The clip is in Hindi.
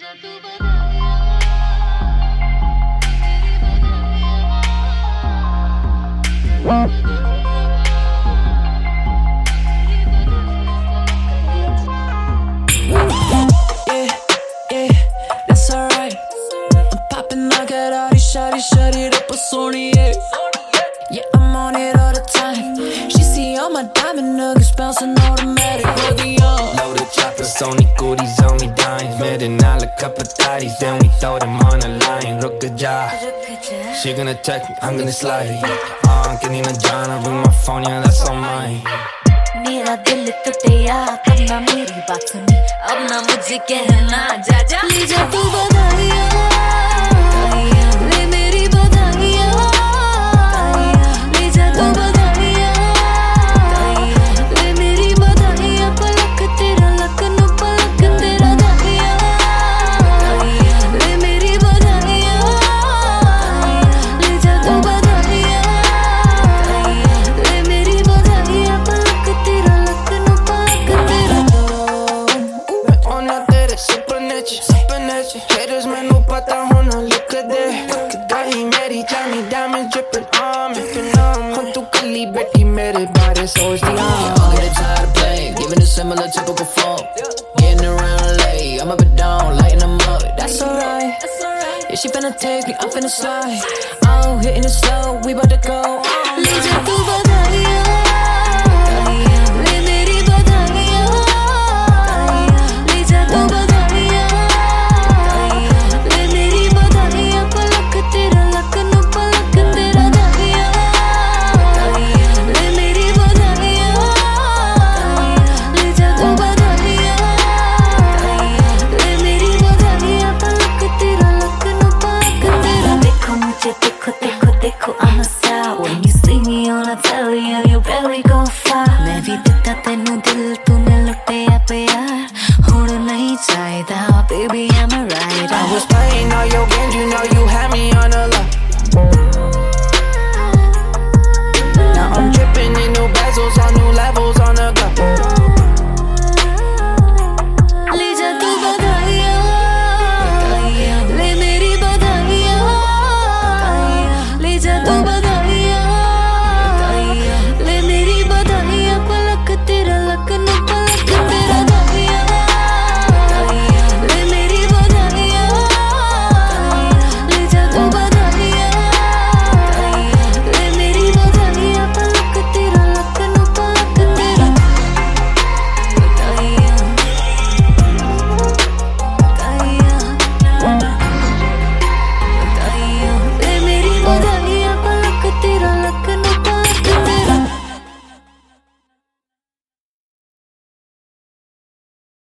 Shut it up, Sony, yeah, I'm on it all the time. She see all my diamond nuggets bouncing automatic, Loaded chocolate, Sony goodies on me dimes. Made an hour, couple thotties, then we throw them on the line. Rook a job, she gonna text me, I'm gonna slide. Getting a John, I bring my phone, yeah, that's all mine. मेरा दिल टूटिया तब ना मेरी बात सुनी, अब ना मुझे कहना जा जा ले जा तू बधाइयाँ, ले मेरी बधाइयाँ, ले जा तू बधाइयाँ, ले मेरी बधाइयाँ, पलक तेरा लखन पलक तेरा दाहिया, ले मेरी बधाइयाँ, ले जा तू बधाइयाँ, ले मेरी बधाइयाँ, पलक तेरा लखन पलक तेरा दो। मैं होना तेरे सपने च haters मैनू पता होना लिख दे, गई मेरी जानी diamond dripping on me, हम तू कली बैठी मेरे बारे सोचती I'll get tired of playing, giving a similar typical flow. Getting around late, I'm up and down, lighting them up. That's alright. Yeah, she finna take me, I'm finna slide. Oh, hitting it slow, we bout to go. ले जा तू बधाइयाँ, ले मेरी बधाइयाँ, ले जा तू बधाइयाँ, ले मेरी बधाइयाँ, पलक तेरा लखन पलक तेरा दाहिया, ले मेरी बधाइयाँ, ले जा तू बधाइयाँ, ले मेरी बधाइयाँ, पलक तेरा लखन पलक तेरा। देखो मुझे देखो देखो देखो I'm a star. When you see me on a telly, you really gon' fly. मैं भी ਦਿੱਤਾ ਤੈਨੂੰ ਦਿਲ ਤੂਨੇ ਲੁੱਟਿਆ ਪਿਆਰ, ਹੁਣ ਨਹੀਂ ਚਾਹੀਦਾ baby